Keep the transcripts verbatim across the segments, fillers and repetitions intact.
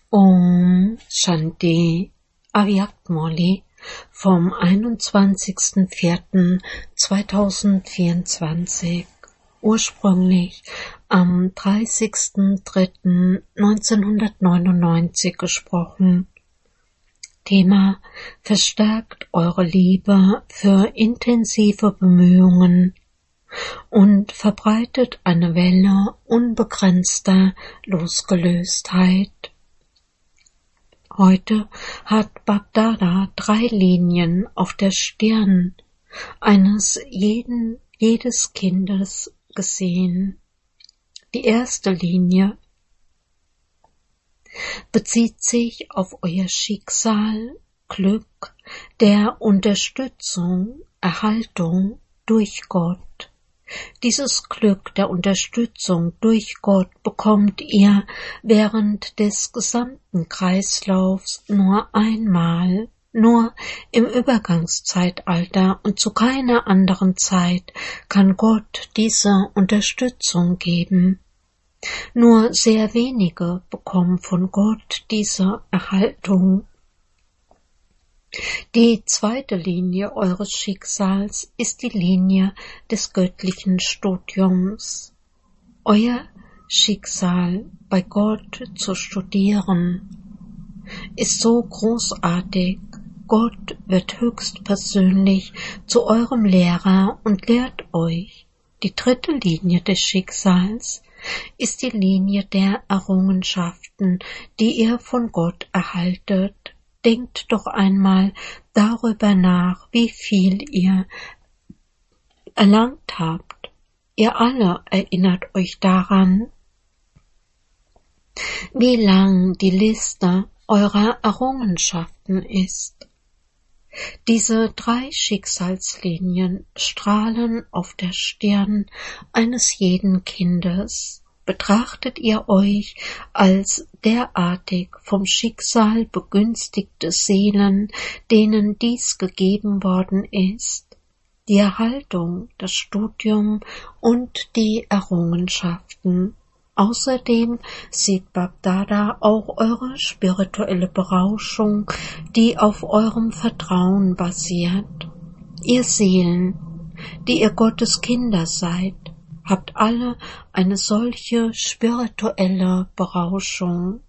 Om Shanti Avyakt Murli vom einundzwanzigsten vierten zweitausendvierundzwanzig, ursprünglich am dreißigsten dritten neunzehnhundertneunundneunzig gesprochen. Thema: Verstärkt eure Liebe für intensive Bemühungen und verbreitet eine Welle unbegrenzter Losgelöstheit. Heute hat Bap-Dada drei Linien auf der Stirn eines jeden, jedes Kindes gesehen. Die erste Linie bezieht sich auf euer Schicksal, Glück, der Unterstützung, Erhaltung durch Gott. Dieses Glück der Unterstützung durch Gott bekommt ihr während des gesamten Kreislaufs nur einmal, nur im Übergangszeitalter, und zu keiner anderen Zeit kann Gott diese Unterstützung geben. Nur sehr wenige bekommen von Gott diese Erhaltung. Die zweite Linie eures Schicksals ist die Linie des göttlichen Studiums. Euer Schicksal bei Gott zu studieren ist so großartig. Gott wird höchstpersönlich zu eurem Lehrer und lehrt euch. Die dritte Linie des Schicksals ist die Linie der Errungenschaften, die ihr von Gott erhaltet. Denkt doch einmal darüber nach, wie viel ihr erlangt habt. Ihr alle erinnert euch daran, wie lang die Liste eurer Errungenschaften ist. Diese drei Schicksalslinien strahlen auf der Stirn eines jeden Kindes. Betrachtet ihr euch als derartig vom Schicksal begünstigte Seelen, denen dies gegeben worden ist? Die Erhaltung, das Studium und die Errungenschaften. Außerdem sieht Bap-Dada auch eure spirituelle Berauschung, die auf eurem Vertrauen basiert. Ihr Seelen, die ihr Gottes Kinder seid, habt alle eine solche spirituelle Berauschung.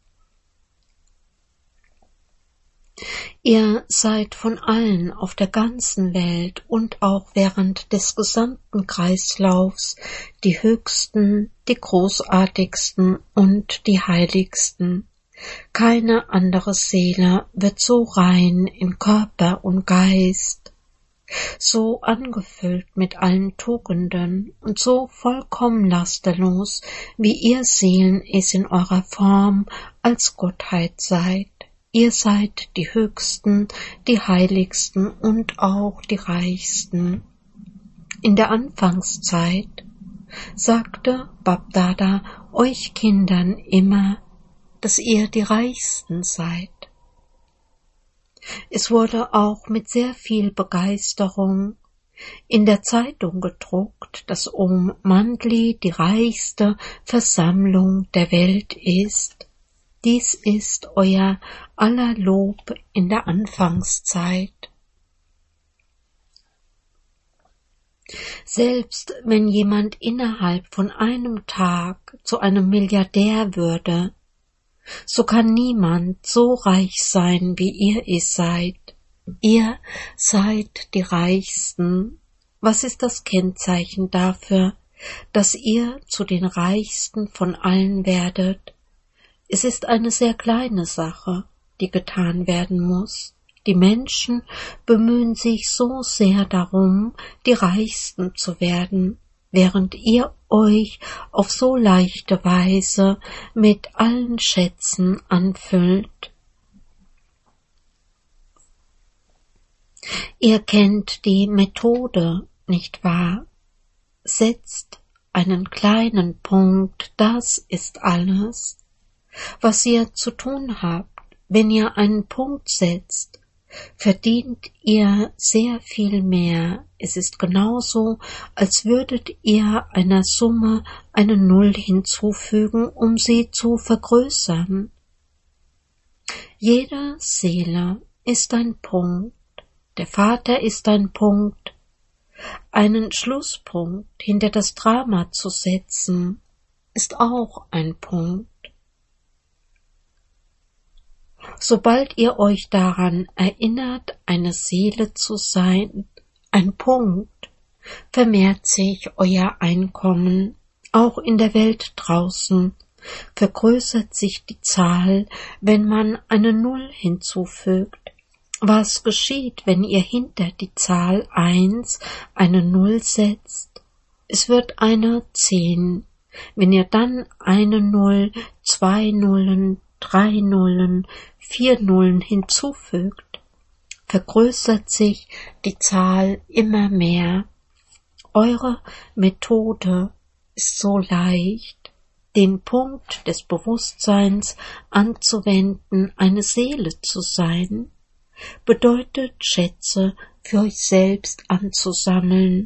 Ihr seid von allen auf der ganzen Welt und auch während des gesamten Kreislaufs die höchsten, die großartigsten und die heiligsten. Keine andere Seele wird so rein in Körper und Geist, so angefüllt mit allen Tugenden und so vollkommen lasterlos, wie ihr Seelen es in eurer Form als Gottheit seid. Ihr seid die Höchsten, die Heiligsten und auch die Reichsten. In der Anfangszeit sagte Bap-Dada euch Kindern immer, dass ihr die Reichsten seid. Es wurde auch mit sehr viel Begeisterung in der Zeitung gedruckt, dass Om Mandli die reichste Versammlung der Welt ist. Dies ist euer aller Lob in der Anfangszeit. Selbst wenn jemand innerhalb von einem Tag zu einem Milliardär würde, so kann niemand so reich sein, wie ihr es seid. Ihr seid die Reichsten. Was ist das Kennzeichen dafür, dass ihr zu den Reichsten von allen werdet? Es ist eine sehr kleine Sache, die getan werden muss. Die Menschen bemühen sich so sehr darum, die Reichsten zu werden, während ihr euch auf so leichte Weise mit allen Schätzen anfüllt. Ihr kennt die Methode, nicht wahr? Setzt einen kleinen Punkt, das ist alles, was ihr zu tun habt. Wenn ihr einen Punkt setzt, verdient ihr sehr viel mehr. Es ist genauso, als würdet ihr einer Summe eine Null hinzufügen, um sie zu vergrößern. Jede Seele ist ein Punkt, der Vater ist ein Punkt. Einen Schlusspunkt hinter das Drama zu setzen, ist auch ein Punkt. Sobald ihr euch daran erinnert, eine Seele zu sein, ein Punkt, vermehrt sich euer Einkommen, auch in der Welt draußen, vergrößert sich die Zahl, wenn man eine Null hinzufügt. Was geschieht, wenn ihr hinter die Zahl eins eine Null setzt? Es wird eine zehn. Wenn ihr dann eine Null, zwei Nullen, drei Nullen, vier Nullen hinzufügt, vergrößert sich die Zahl immer mehr. Eure Methode ist so leicht, den Punkt des Bewusstseins anzuwenden, eine Seele zu sein, bedeutet Schätze für euch selbst anzusammeln.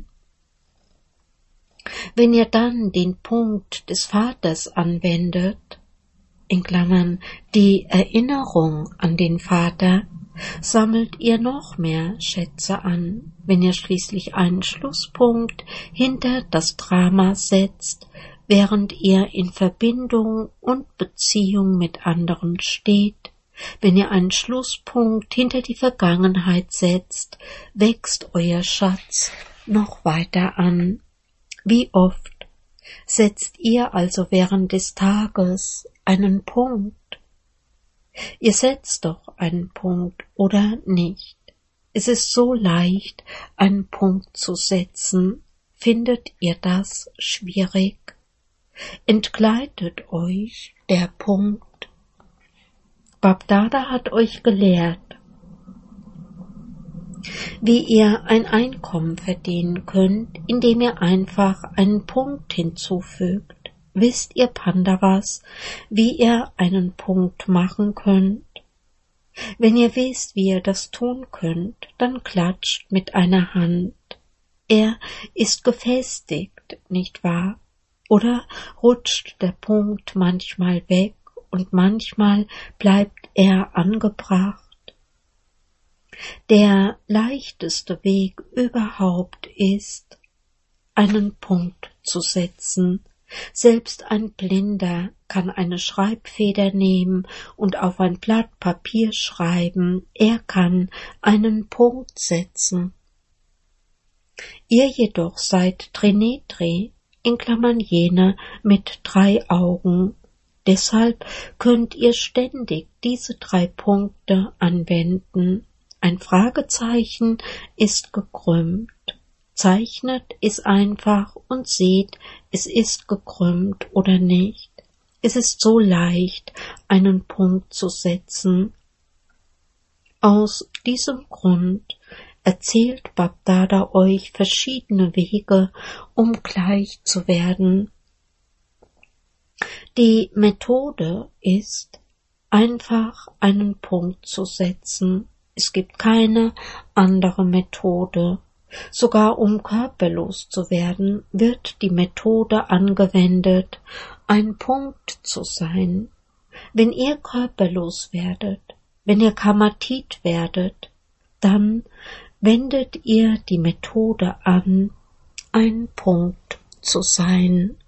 Wenn ihr dann den Punkt des Vaters anwendet, in Klammern die Erinnerung an den Vater, sammelt ihr noch mehr Schätze an. Wenn ihr schließlich einen Schlusspunkt hinter das Drama setzt, während ihr in Verbindung und Beziehung mit anderen steht, wenn ihr einen Schlusspunkt hinter die Vergangenheit setzt, wächst euer Schatz noch weiter an. Wie oft setzt ihr also während des Tages einen Punkt? Ihr setzt doch einen Punkt, oder nicht? Es ist so leicht, einen Punkt zu setzen. Findet ihr das schwierig? Entgleitet euch der Punkt? Babdada hat euch gelehrt, wie ihr ein Einkommen verdienen könnt, indem ihr einfach einen Punkt hinzufügt. Wisst ihr Pandavas, wie ihr einen Punkt machen könnt? Wenn ihr wisst, wie ihr das tun könnt, dann klatscht mit einer Hand. Er ist gefestigt, nicht wahr? Oder rutscht der Punkt manchmal weg und manchmal bleibt er angebracht. Der leichteste Weg überhaupt ist, einen Punkt zu setzen. Selbst ein Blinder kann eine Schreibfeder nehmen und auf ein Blatt Papier schreiben. Er kann einen Punkt setzen. Ihr jedoch seid Trinetri, in Klammern jene mit drei Augen. Deshalb könnt ihr ständig diese drei Punkte anwenden. Ein Fragezeichen ist gekrümmt. Zeichnet es einfach und seht, es ist gekrümmt oder nicht. Es ist so leicht, einen Punkt zu setzen. Aus diesem Grund erzählt Babdada euch verschiedene Wege, um gleich zu werden. Die Methode ist, einfach einen Punkt zu setzen. Es gibt keine andere Methode. Sogar um körperlos zu werden, wird die Methode angewendet, ein Punkt zu sein. Wenn ihr körperlos werdet, wenn ihr Kamatit werdet, dann wendet ihr die Methode an, ein Punkt zu sein.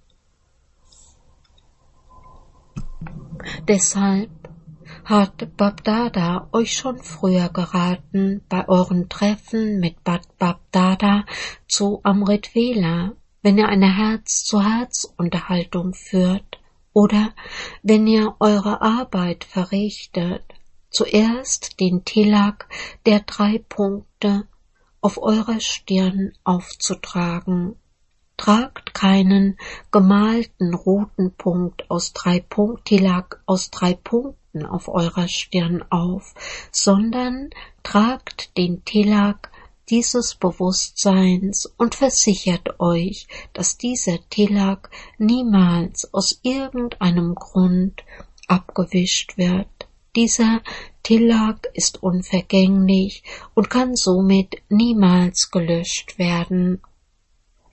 Deshalb hat Babdada euch schon früher geraten, bei euren Treffen mit Bad Babdada zu Amrit Vela, wenn ihr eine Herz-zu-Herz-Unterhaltung führt oder wenn ihr eure Arbeit verrichtet, zuerst den Tilak der drei Punkte auf eurer Stirn aufzutragen. Tragt keinen gemalten roten Punkt aus drei Punkt Tilak aus drei Punkten auf eurer Stirn auf, sondern tragt den Tilak dieses Bewusstseins und versichert euch, dass dieser Tilak niemals aus irgendeinem Grund abgewischt wird. Dieser Tilak ist unvergänglich und kann somit niemals gelöscht werden.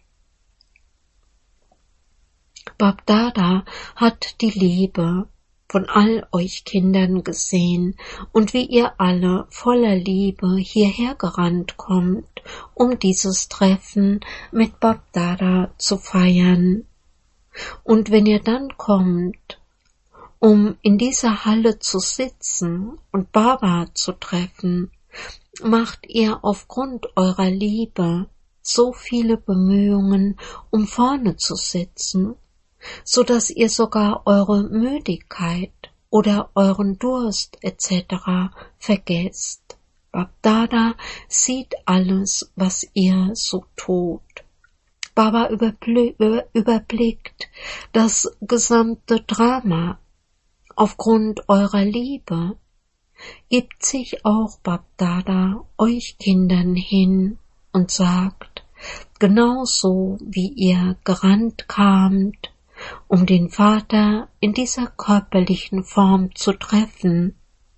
Babdada hat die Liebe von all euch Kindern gesehen und wie ihr alle voller Liebe hierher gerannt kommt, um dieses Treffen mit Bab-Dada zu feiern. Und wenn ihr dann kommt, um in dieser Halle zu sitzen und Baba zu treffen, macht ihr aufgrund eurer Liebe so viele Bemühungen, um vorne zu sitzen, so dass ihr sogar eure Müdigkeit oder euren Durst et cetera vergesst. Bab-Dada sieht alles, was ihr so tut. Baba überblickt das gesamte Drama. Aufgrund eurer Liebe gibt sich auch Bab-Dada euch Kindern hin und sagt, genauso wie ihr gerannt kamt, um den Vater in dieser körperlichen Form zu treffen,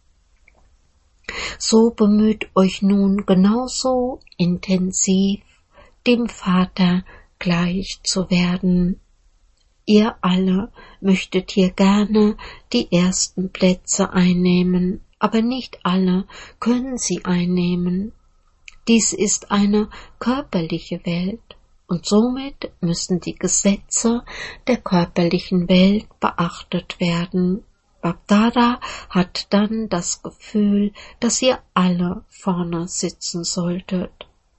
so bemüht euch nun genauso intensiv, dem Vater gleich zu werden. Ihr alle möchtet hier gerne die ersten Plätze einnehmen, aber nicht alle können sie einnehmen. Dies ist eine körperliche Welt und somit müssen die Gesetze der körperlichen Welt beachtet werden. Bab-Dada hat dann das Gefühl, dass ihr alle vorne sitzen solltet.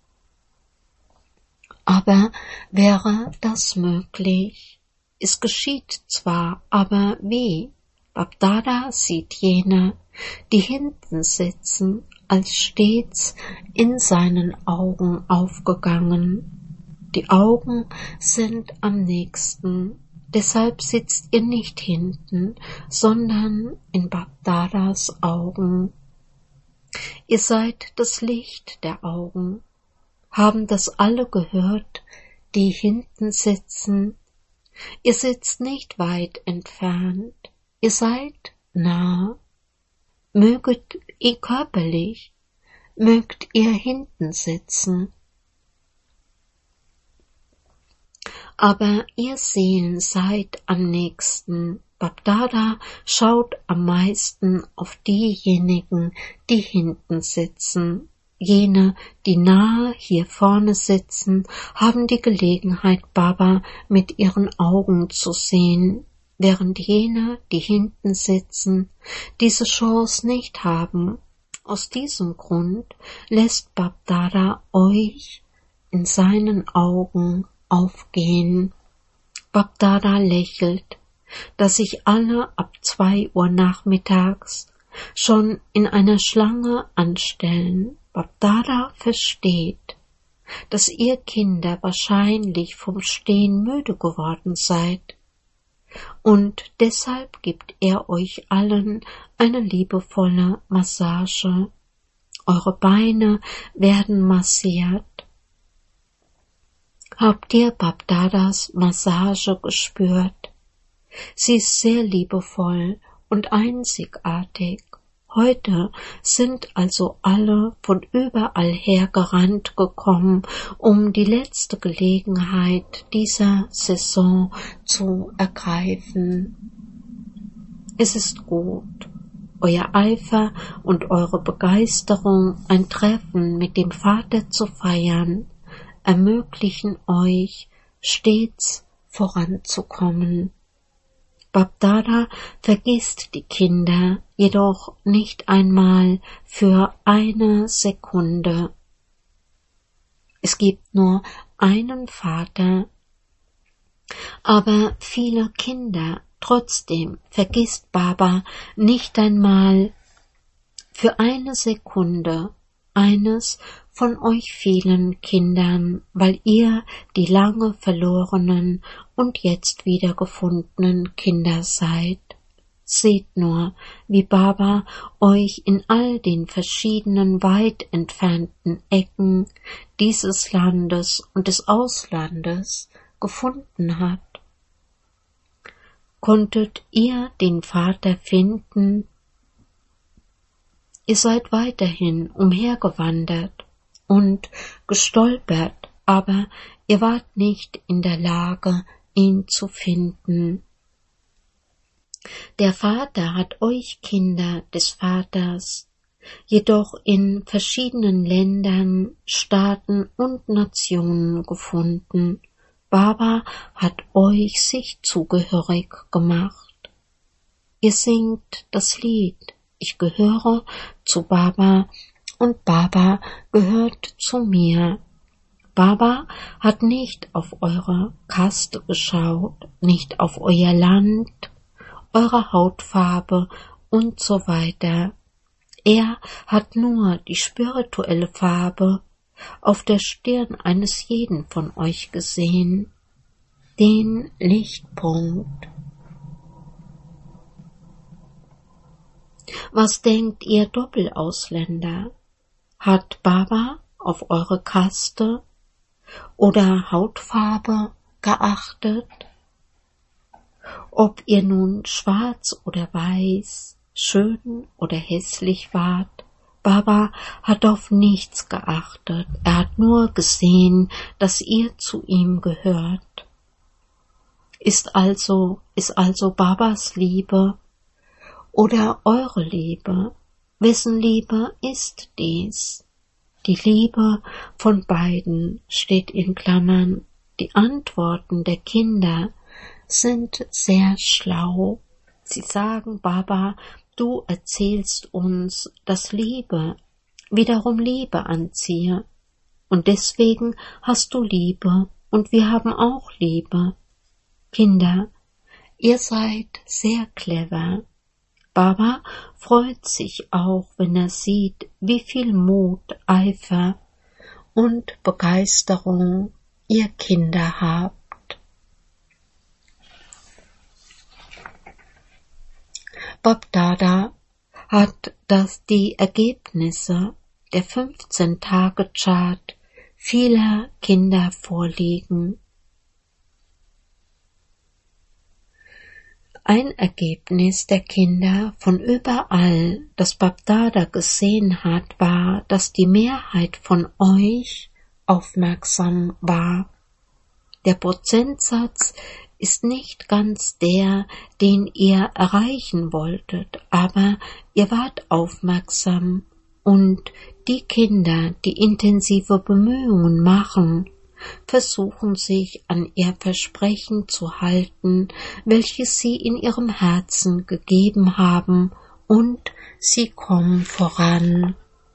Aber wäre das möglich? Es geschieht zwar, aber wie? Bab-Dada sieht jene, die hinten sitzen, als stets in seinen Augen aufgegangen. Die Augen sind am nächsten, deshalb sitzt ihr nicht hinten, sondern in Bab-Dadas Augen. Ihr seid das Licht der Augen. Haben das alle gehört, die hinten sitzen? Ihr sitzt nicht weit entfernt, ihr seid nah. Möget ihr körperlich, mögt ihr hinten sitzen. Aber ihr Seelen seid am nächsten. Bab-Dada schaut am meisten auf diejenigen, die hinten sitzen. Jene, die nahe hier vorne sitzen, haben die Gelegenheit, Baba mit ihren Augen zu sehen, während jene, die hinten sitzen, diese Chance nicht haben. Aus diesem Grund lässt Bab-Dada euch in seinen Augen aufgehen. Bab-Dada lächelt, dass sich alle ab zwei Uhr nachmittags schon in einer Schlange anstellen. Bab-Dada versteht, dass ihr Kinder wahrscheinlich vom Stehen müde geworden seid, und deshalb gibt er euch allen eine liebevolle Massage. Eure Beine werden massiert. Habt ihr Bab-Dadas Massage gespürt? Sie ist sehr liebevoll und einzigartig. Heute sind also alle von überall her gerannt gekommen, um die letzte Gelegenheit dieser Saison zu ergreifen. Es ist gut, euer Eifer und eure Begeisterung, ein Treffen mit dem Vater zu feiern, ermöglichen euch, stets voranzukommen. Bab-Dada vergisst die Kinder jedoch nicht einmal für eine Sekunde. Es gibt nur einen Vater, aber viele Kinder. Trotzdem vergisst Baba nicht einmal für eine Sekunde eines von euch vielen Kindern, weil ihr die lange verlorenen und jetzt wiedergefundenen Kinder seid. Seht nur, wie Baba euch in all den verschiedenen weit entfernten Ecken dieses Landes und des Auslandes gefunden hat. Konntet ihr den Vater finden? Ihr seid weiterhin umhergewandert und gestolpert, aber ihr wart nicht in der Lage, ihn zu finden. Der Vater hat euch Kinder des Vaters, jedoch in verschiedenen Ländern, Staaten und Nationen gefunden. Baba hat euch sich zugehörig gemacht. Ihr singt das Lied, ich gehöre zu Baba und Baba gehört zu mir. Baba hat nicht auf eure Kaste geschaut, nicht auf euer Land, eure Hautfarbe und so weiter. Er hat nur die spirituelle Farbe auf der Stirn eines jeden von euch gesehen, den Lichtpunkt. Was denkt ihr Doppelausländer? Hat Baba auf eure Kaste oder Hautfarbe geachtet? Ob ihr nun schwarz oder weiß, schön oder hässlich wart, Baba hat auf nichts geachtet, er hat nur gesehen, dass ihr zu ihm gehört. Ist also, ist also Babas Liebe oder eure Liebe? Wessen Liebe ist dies? Die Liebe von beiden steht in Klammern. Die Antworten der Kinder sind sehr schlau. Sie sagen, Baba, du erzählst uns, dass Liebe wiederum Liebe anziehe. Und deswegen hast du Liebe und wir haben auch Liebe. Kinder, ihr seid sehr clever. Baba freut sich auch, wenn er sieht, wie viel Mut, Eifer und Begeisterung ihr Kinder habt. Bab-Dada hat das die Ergebnisse der fünfzehn-Tage-Chart vieler Kinder vorliegen. Ein Ergebnis der Kinder von überall, das Bab-Dada gesehen hat, war, dass die Mehrheit von euch aufmerksam war. Der Prozentsatz ist nicht ganz der, den ihr erreichen wolltet, aber ihr wart aufmerksam und die Kinder, die intensive Bemühungen machen, versuchen sich an ihr Versprechen zu halten, welches sie in ihrem Herzen gegeben haben, und sie kommen voran.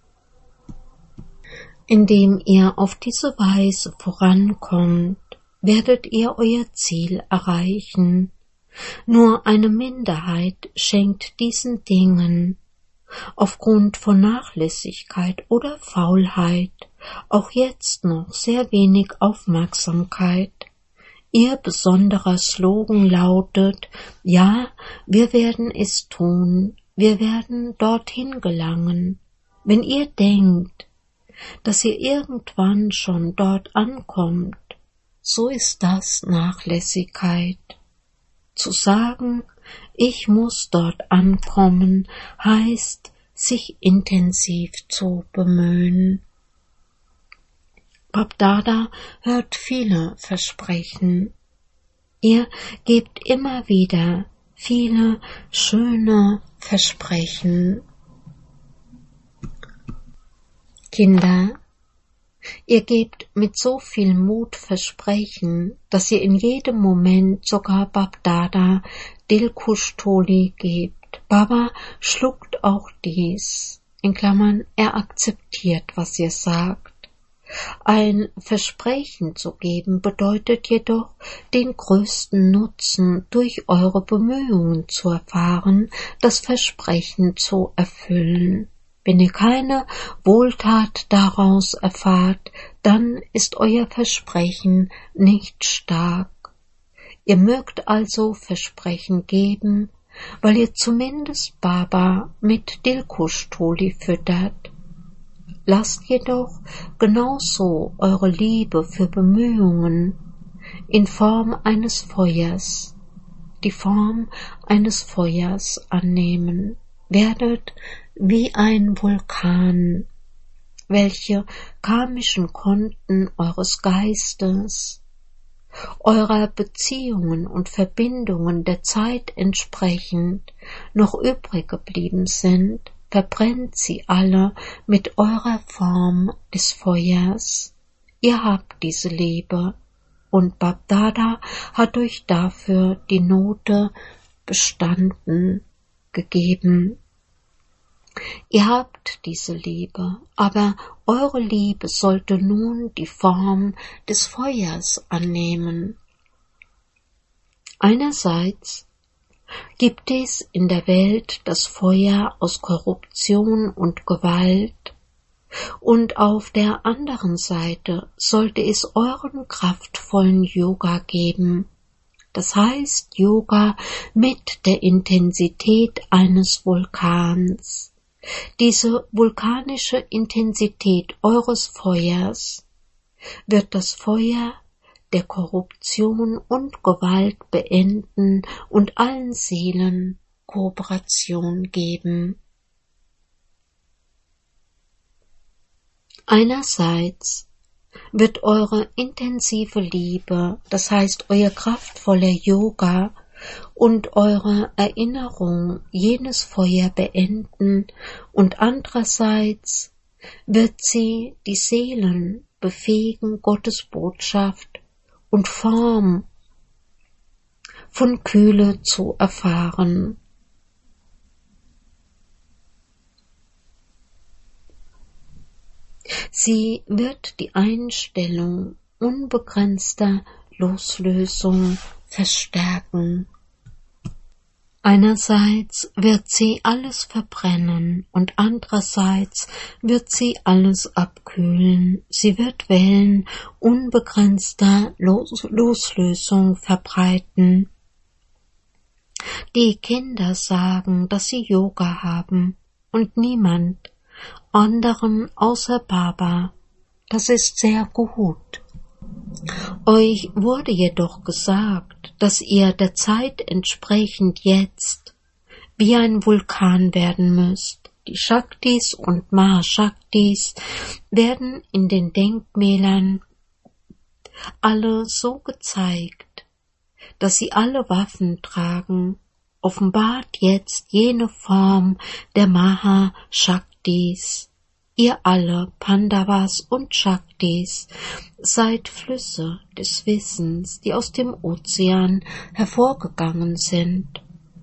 Indem ihr auf diese Weise vorankommt, werdet ihr euer Ziel erreichen. Nur eine Minderheit schenkt diesen Dingen aufgrund von Nachlässigkeit oder Faulheit auch jetzt noch sehr wenig Aufmerksamkeit. Ihr besonderer Slogan lautet, ja, wir werden es tun, wir werden dorthin gelangen. Wenn ihr denkt, dass ihr irgendwann schon dort ankommt, so ist das Nachlässigkeit. Zu sagen, ich muss dort ankommen, heißt, sich intensiv zu bemühen. Bab-Dada hört viele Versprechen. Ihr gebt immer wieder viele schöne Versprechen. Kinder, ihr gebt mit so viel Mut Versprechen, dass ihr in jedem Moment sogar Bab-Dada Dilkush Tholi gebt. Baba schluckt auch dies. In Klammern, er akzeptiert, was ihr sagt. Ein Versprechen zu geben bedeutet jedoch, den größten Nutzen durch eure Bemühungen zu erfahren, das Versprechen zu erfüllen. Wenn ihr keine Wohltat daraus erfahrt, dann ist euer Versprechen nicht stark. Ihr mögt also Versprechen geben, weil ihr zumindest Baba mit Dilkush Tholi füttert. Lasst jedoch genauso eure Liebe für Bemühungen in Form eines Feuers, die Form eines Feuers annehmen. Werdet wie ein Vulkan, welche karmischen Konten eures Geistes eurer Beziehungen und Verbindungen der Zeit entsprechend noch übrig geblieben sind, verbrennt sie alle mit eurer Form des Feuers. Ihr habt diese Liebe, und BapDada hat euch dafür die Note bestanden gegeben. Ihr habt diese Liebe, aber eure Liebe sollte nun die Form des Feuers annehmen. Einerseits gibt es in der Welt das Feuer aus Korruption und Gewalt, und auf der anderen Seite sollte es euren kraftvollen Yoga geben, das heißt Yoga mit der Intensität eines Vulkans. Diese vulkanische Intensität eures Feuers wird das Feuer der Korruption und Gewalt beenden und allen Seelen Kooperation geben. Einerseits wird eure intensive Liebe, das heißt euer kraftvoller Yoga und eure Erinnerung jenes Feuer beenden, und andererseits wird sie die Seelen befähigen, Gottes Botschaft und Form von Kühle zu erfahren. Sie wird die Einstellung unbegrenzter Loslösung verstärken. Einerseits wird sie alles verbrennen und andererseits wird sie alles abkühlen. Sie wird Wellen unbegrenzter Los- Loslösung verbreiten. Die Kinder sagen, dass sie Yoga haben, und niemand anderen außer Baba. Das ist sehr gut. Euch wurde jedoch gesagt, dass ihr der Zeit entsprechend jetzt wie ein Vulkan werden müsst. Die Shaktis und Mahashaktis werden in den Denkmälern alle so gezeigt, dass sie alle Waffen tragen, offenbart jetzt jene Form der Mahashaktis. Ihr alle, Pandavas und Shaktis, seid Flüsse des Wissens, die aus dem Ozean hervorgegangen sind.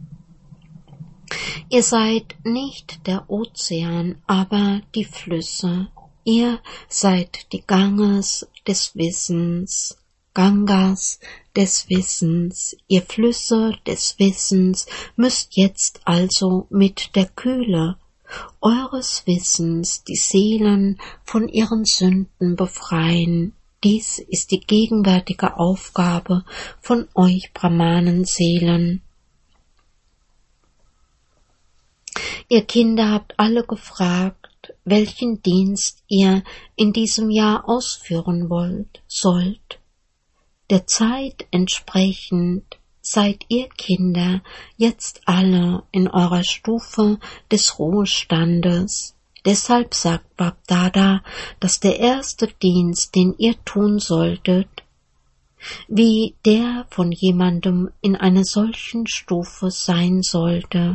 Ihr seid nicht der Ozean, aber die Flüsse. Ihr seid die Ganges des Wissens, Gangas des Wissens. Ihr Flüsse des Wissens müsst jetzt also mit der Kühle eures Wissens die Seelen von ihren Sünden befreien. Dies ist die gegenwärtige Aufgabe von euch Brahmanenseelen. Ihr Kinder habt alle gefragt, welchen Dienst ihr in diesem Jahr ausführen wollt, sollt. Der Zeit entsprechend seid ihr Kinder jetzt alle in eurer Stufe des Ruhestandes. Deshalb sagt BapDada, dass der erste Dienst, den ihr tun solltet, wie der von jemandem in einer solchen Stufe sein sollte.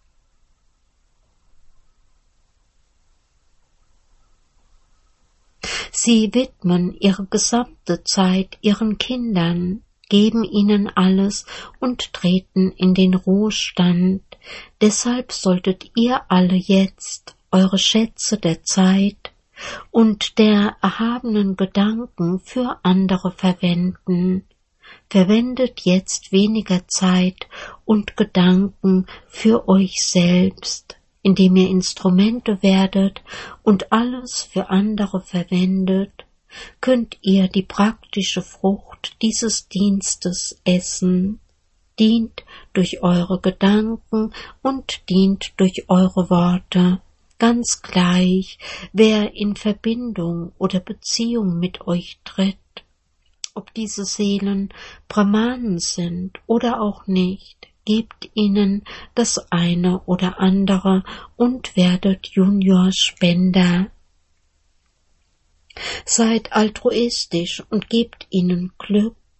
Sie widmen ihre gesamte Zeit ihren Kindern, geben ihnen alles und treten in den Ruhestand. Deshalb solltet ihr alle jetzt eure Schätze der Zeit und der erhabenen Gedanken für andere verwenden. Verwendet jetzt weniger Zeit und Gedanken für euch selbst, indem ihr Instrumente werdet und alles für andere verwendet, könnt ihr die praktische Frucht dieses Dienstes essen. Dient durch eure Gedanken und dient durch eure Worte, ganz gleich, wer in Verbindung oder Beziehung mit euch tritt, ob diese Seelen Brahmanen sind oder auch nicht. Gebt ihnen das eine oder andere und werdet Juniorspender. Seid altruistisch und gebt ihnen Glück,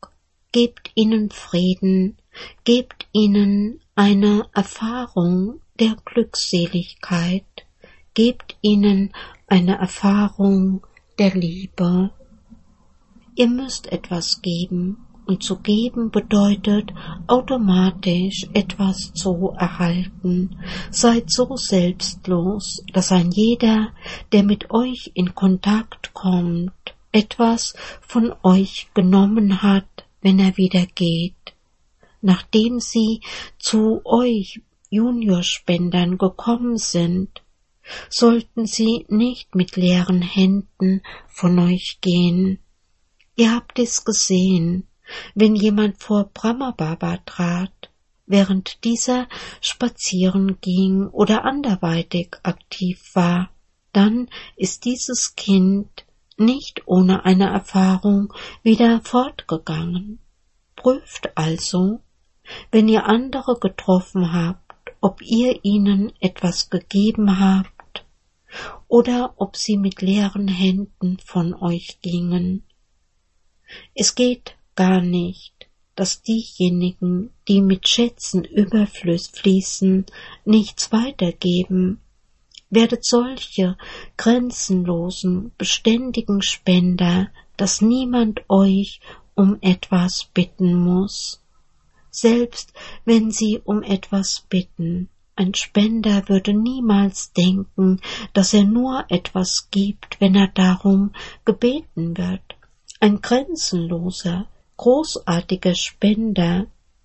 gebt ihnen Frieden, gebt ihnen eine Erfahrung der Glückseligkeit, gebt ihnen eine Erfahrung der Liebe. Ihr müsst etwas geben, und zu geben bedeutet automatisch etwas zu erhalten. Seid so selbstlos, dass ein jeder, der mit euch in Kontakt kommt, etwas von euch genommen hat, wenn er wieder geht. Nachdem sie zu euch Juniorspendern gekommen sind, sollten sie nicht mit leeren Händen von euch gehen. Ihr habt es gesehen, wenn jemand vor Brahma Baba trat, während dieser spazieren ging oder anderweitig aktiv war, dann ist dieses Kind nicht ohne eine Erfahrung wieder fortgegangen. Prüft also, wenn ihr andere getroffen habt, ob ihr ihnen etwas gegeben habt oder ob sie mit leeren Händen von euch gingen. Es geht gar nicht, dass diejenigen, die mit Schätzen überfließen, nichts weitergeben. Werdet solche grenzenlosen, beständigen Spender, dass niemand euch um etwas bitten muss. Selbst wenn sie um etwas bitten, ein Spender würde niemals denken, dass er nur etwas gibt, wenn er darum gebeten wird. Ein grenzenloser, großartiger Spender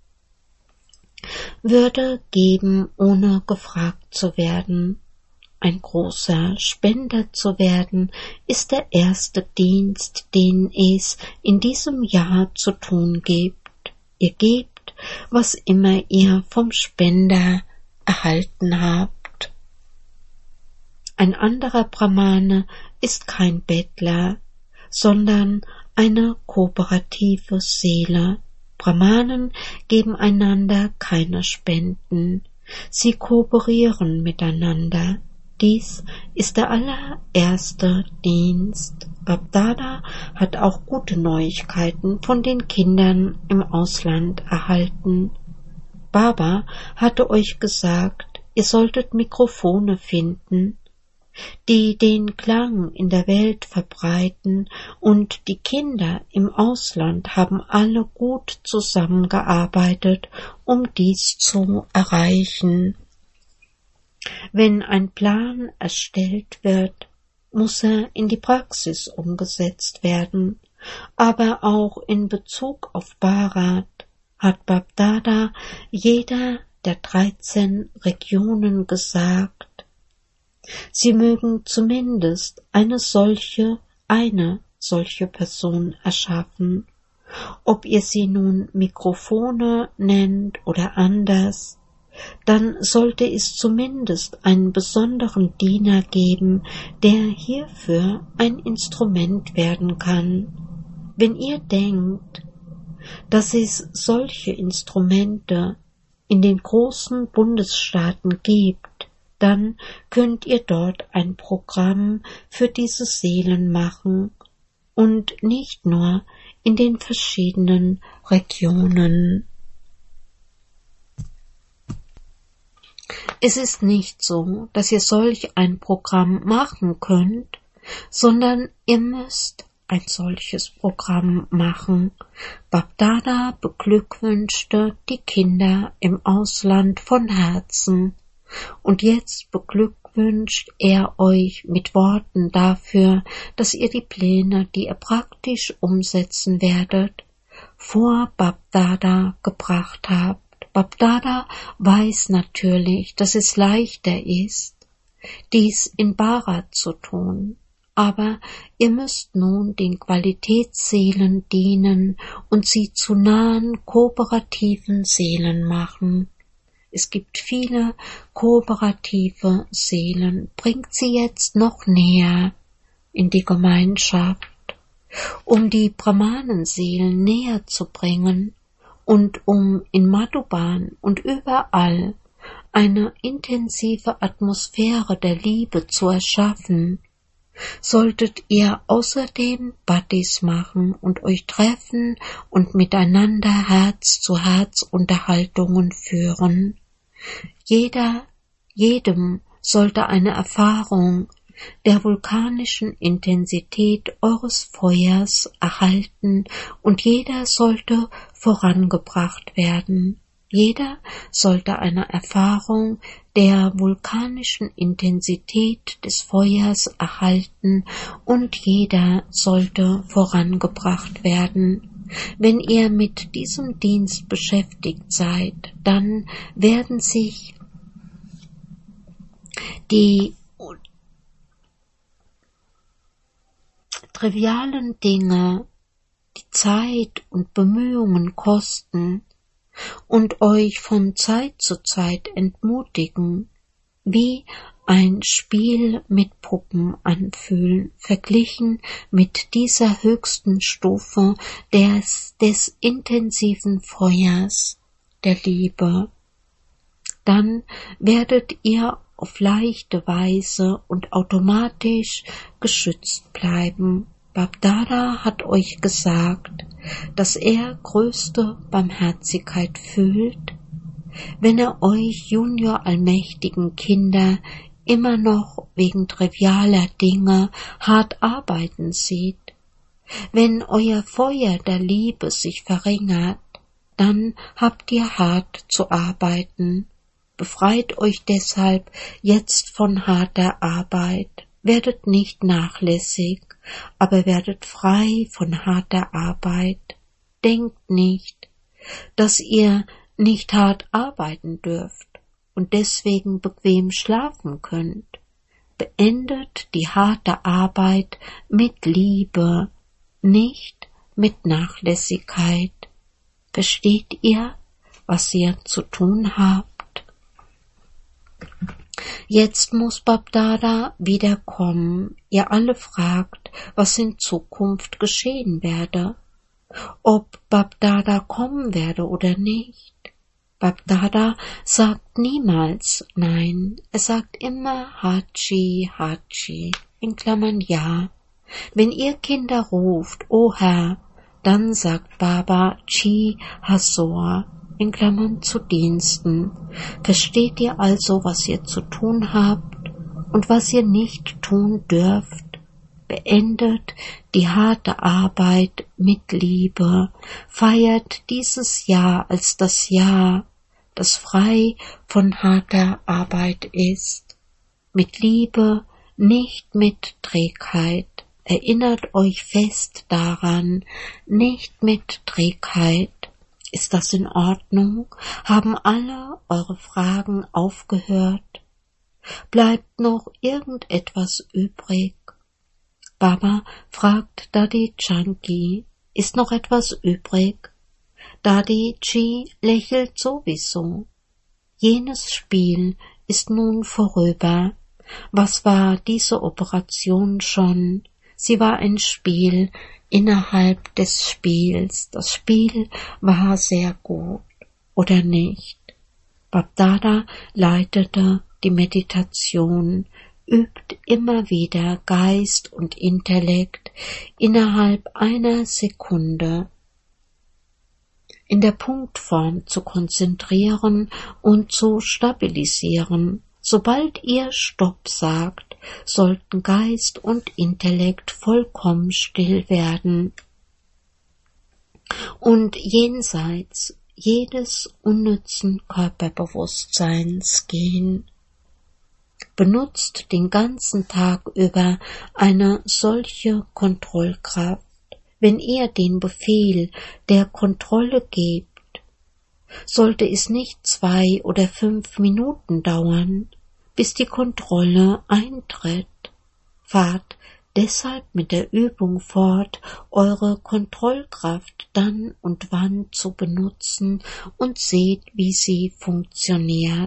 würde geben, ohne gefragt zu werden. Ein großer Spender zu werden, ist der erste Dienst, den es in diesem Jahr zu tun gibt. Ihr gebt, was immer ihr vom Spender erhalten habt. Ein anderer Brahmane ist kein Bettler, sondern eine kooperative Seele. Brahmanen geben einander keine Spenden. Sie kooperieren miteinander. Dies ist der allererste Dienst. Bapdada hat auch gute Neuigkeiten von den Kindern im Ausland erhalten. Baba hatte euch gesagt, ihr solltet Mikrofone finden, die den Klang in der Welt verbreiten, und die Kinder im Ausland haben alle gut zusammengearbeitet, um dies zu erreichen. Wenn ein Plan erstellt wird, muss er in die Praxis umgesetzt werden, aber auch in Bezug auf Bharat hat Bapdada jeder der dreizehn Regionen gesagt, sie mögen zumindest eine solche, eine solche Person erschaffen. Ob ihr sie nun Mikrofone nennt oder anders, dann sollte es zumindest einen besonderen Diener geben, der hierfür ein Instrument werden kann. Wenn ihr denkt, dass es solche Instrumente in den großen Bundesstaaten gibt, dann könnt ihr dort ein Programm für diese Seelen machen und nicht nur in den verschiedenen Regionen. Es ist nicht so, dass ihr solch ein Programm machen könnt, sondern ihr müsst ein solches Programm machen. Bapdada beglückwünschte die Kinder im Ausland von Herzen. Und jetzt beglückwünscht er euch mit Worten dafür, dass ihr die Pläne, die ihr praktisch umsetzen werdet, vor Bapdada gebracht habt. Bapdada weiß natürlich, dass es leichter ist, dies in Bharat zu tun. Aber ihr müsst nun den Qualitätsseelen dienen und sie zu nahen, kooperativen Seelen machen. Es gibt viele kooperative Seelen. Bringt sie jetzt noch näher in die Gemeinschaft, um die Brahmanenseelen näher zu bringen und um in Madhuban und überall eine intensive Atmosphäre der Liebe zu erschaffen. Solltet ihr außerdem Buddies machen und euch treffen und miteinander Herz zu Herz Unterhaltungen führen. Jeder, jedem sollte eine Erfahrung der vulkanischen Intensität eures Feuers erhalten und jeder sollte vorangebracht werden. Jeder sollte eine Erfahrung der vulkanischen Intensität des Feuers erhalten und jeder sollte vorangebracht werden. Wenn ihr mit diesem Dienst beschäftigt seid, dann werden sich die trivialen Dinge, die Zeit und Bemühungen kosten und euch von Zeit zu Zeit entmutigen, wie ein Spiel mit Puppen anfühlen, verglichen mit dieser höchsten Stufe des, des intensiven Feuers der Liebe. Dann werdet ihr auf leichte Weise und automatisch geschützt bleiben. Babdada hat euch gesagt, dass er größte Barmherzigkeit fühlt, wenn er euch Junior allmächtigen Kinder immer noch wegen trivialer Dinge hart arbeiten sieht. Wenn euer Feuer der Liebe sich verringert, dann habt ihr hart zu arbeiten. Befreit euch deshalb jetzt von harter Arbeit. Werdet nicht nachlässig, aber werdet frei von harter Arbeit. Denkt nicht, dass ihr nicht hart arbeiten dürft und deswegen bequem schlafen könnt. Beendet die harte Arbeit mit Liebe, nicht mit Nachlässigkeit. Versteht ihr, was ihr zu tun habt? Jetzt muss Babdada wiederkommen. Ihr alle fragt, was in Zukunft geschehen werde, ob Babdada kommen werde oder nicht. Babdada sagt niemals nein, er sagt immer Hachi, Hachi, in Klammern ja. Wenn ihr Kinder ruft, O Herr, dann sagt Baba Chi Hasor, in Klammern zu Diensten. Versteht ihr also, was ihr zu tun habt und was ihr nicht tun dürft? Beendet die harte Arbeit mit Liebe, feiert dieses Jahr als das Jahr, das frei von harter Arbeit ist. Mit Liebe, nicht mit Trägheit. Erinnert euch fest daran, nicht mit Trägheit. Ist das in Ordnung? Haben alle eure Fragen aufgehört? Bleibt noch irgendetwas übrig? Baba fragt Dadi Chanki, ist noch etwas übrig? Dadi Chi lächelt sowieso. Jenes Spiel ist nun vorüber. Was war diese Operation schon? Sie war ein Spiel innerhalb des Spiels. Das Spiel war sehr gut, oder nicht? Babdada leitete die Meditation, übt immer wieder Geist und Intellekt innerhalb einer Sekunde in der Punktform zu konzentrieren und zu stabilisieren. Sobald ihr Stopp sagt, sollten Geist und Intellekt vollkommen still werden und jenseits jedes unnützen Körperbewusstseins gehen. Benutzt den ganzen Tag über eine solche Kontrollkraft. Wenn ihr den Befehl der Kontrolle gebt, sollte es nicht zwei oder fünf Minuten dauern, bis die Kontrolle eintritt. Fahrt deshalb mit der Übung fort, eure Kontrollkraft dann und wann zu benutzen und seht, wie sie funktioniert.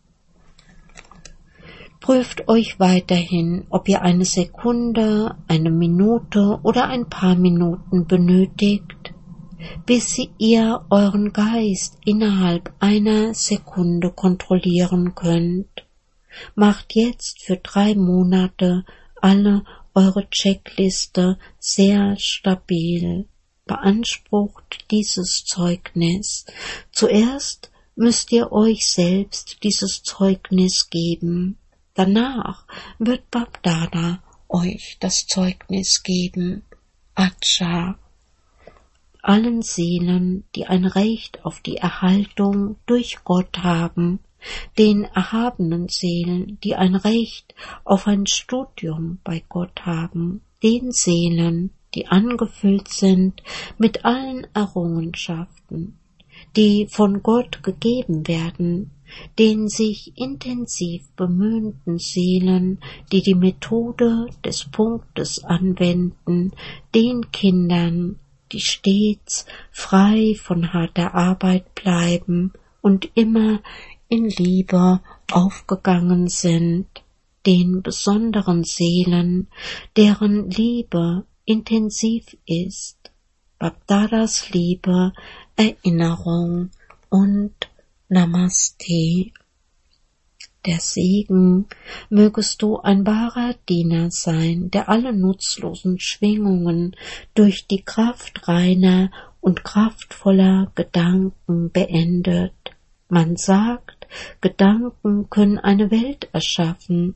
Prüft euch weiterhin, ob ihr eine Sekunde, eine Minute oder ein paar Minuten benötigt, bis ihr euren Geist innerhalb einer Sekunde kontrollieren könnt. Macht jetzt für drei Monate alle eure Checkliste sehr stabil. Beansprucht dieses Zeugnis. Zuerst müsst ihr euch selbst dieses Zeugnis geben. Danach wird Bap-Dada euch das Zeugnis geben. Acha. Allen Seelen, die ein Recht auf die Erhaltung durch Gott haben, den erhabenen Seelen, die ein Recht auf ein Studium bei Gott haben, den Seelen, die angefüllt sind mit allen Errungenschaften, die von Gott gegeben werden, den sich intensiv bemühenden Seelen, die die Methode des Punktes anwenden, den Kindern, die stets frei von harter Arbeit bleiben und immer in Liebe aufgegangen sind, den besonderen Seelen, deren Liebe intensiv ist, Bap-Dadas Liebe, Erinnerung und Namaste. Der Segen, mögest du ein wahrer Diener sein, der alle nutzlosen Schwingungen durch die Kraft reiner und kraftvoller Gedanken beendet. Man sagt, Gedanken können eine Welt erschaffen.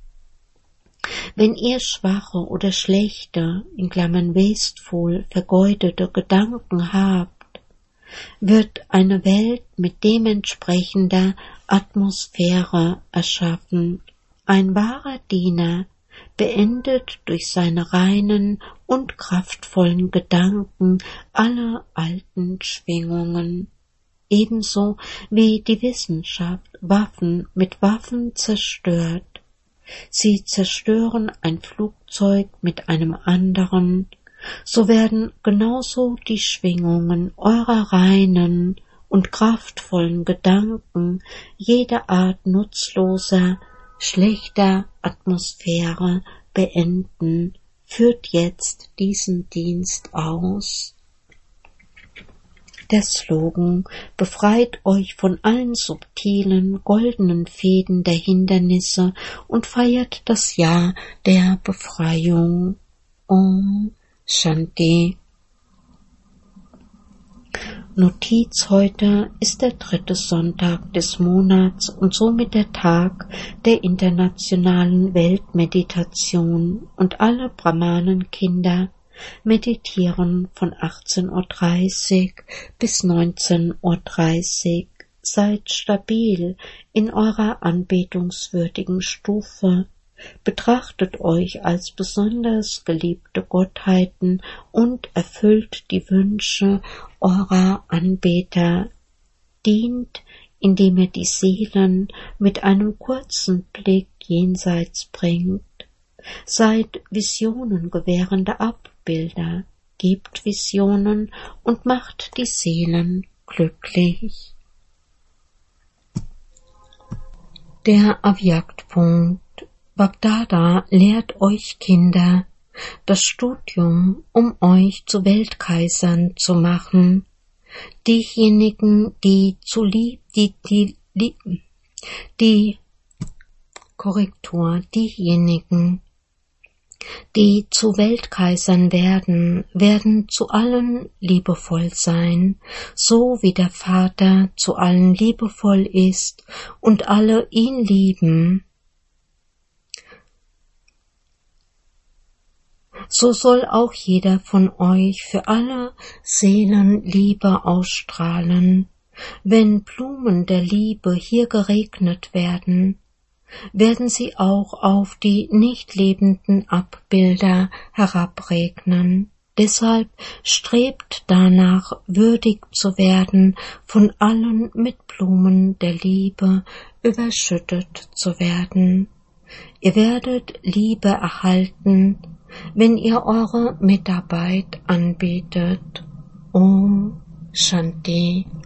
Wenn ihr schwache oder schlechte, in Klammern wasteful, vergeudete Gedanken habt, wird eine Welt mit dementsprechender Atmosphäre erschaffen. Ein wahrer Diener beendet durch seine reinen und kraftvollen Gedanken alle alten Schwingungen. Ebenso wie die Wissenschaft Waffen mit Waffen zerstört. Sie zerstören ein Flugzeug mit einem anderen, so werden genauso die Schwingungen eurer reinen und kraftvollen Gedanken jede Art nutzloser, schlechter Atmosphäre beenden. Führt jetzt diesen Dienst aus. Der Slogan befreit euch von allen subtilen, goldenen Fäden der Hindernisse und feiert das Jahr der Befreiung. Om Shanti. Notiz: Heute ist der dritte Sonntag des Monats und somit der Tag der internationalen Weltmeditation, und alle Brahmanenkinder meditieren von achtzehn Uhr dreißig bis neunzehn Uhr dreißig. Seid stabil in eurer anbetungswürdigen Stufe. Betrachtet euch als besonders geliebte Gottheiten und erfüllt die Wünsche eurer Anbeter. Dient, indem ihr die Seelen mit einem kurzen Blick jenseits bringt. Seid Visionen gewährende Abbilder, gebt Visionen und macht die Seelen glücklich. Der Avyaktpunkt. Bap-Dada lehrt euch Kinder das Studium, um euch zu Weltkaisern zu machen. Diejenigen, die zu lieb, die, die, die, die Korrektur, diejenigen, die zu Weltkaisern werden, werden zu allen liebevoll sein, so wie der Vater zu allen liebevoll ist und alle ihn lieben. So soll auch jeder von euch für alle Seelen Liebe ausstrahlen. Wenn Blumen der Liebe hier geregnet werden, werden sie auch auf die nicht lebenden Abbilder herabregnen. Deshalb strebt danach, würdig zu werden, von allen mit Blumen der Liebe überschüttet zu werden. Ihr werdet Liebe erhalten, wenn ihr eure Mitarbeit anbietet. Om Shanti.